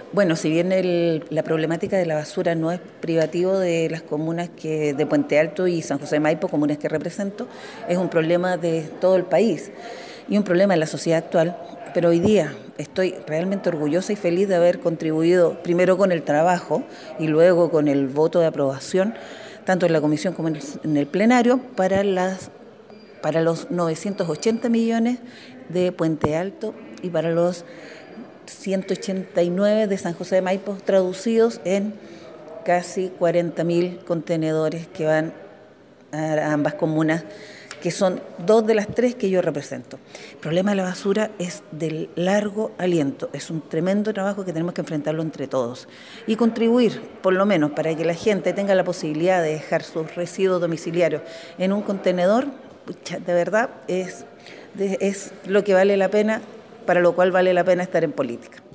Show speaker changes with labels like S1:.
S1: Bueno, si bien la problemática de la basura no es privativo de las comunas de Puente Alto y San José de Maipo, comunas que represento, es un problema de todo el país y un problema de la sociedad actual. Pero hoy día estoy realmente orgullosa y feliz de haber contribuido primero con el trabajo y luego con el voto de aprobación, tanto en la comisión como en el plenario, para los 980 millones de Puente Alto y para los 189 de San José de Maipo, traducidos en casi 40.000 contenedores que van a ambas comunas, que son dos de las tres que yo represento. El problema de la basura es del largo aliento, es un tremendo trabajo que tenemos que enfrentarlo entre todos y contribuir, por lo menos, para que la gente tenga la posibilidad de dejar sus residuos domiciliarios en un contenedor. De verdad es lo que vale la pena, para lo cual vale la pena estar en política.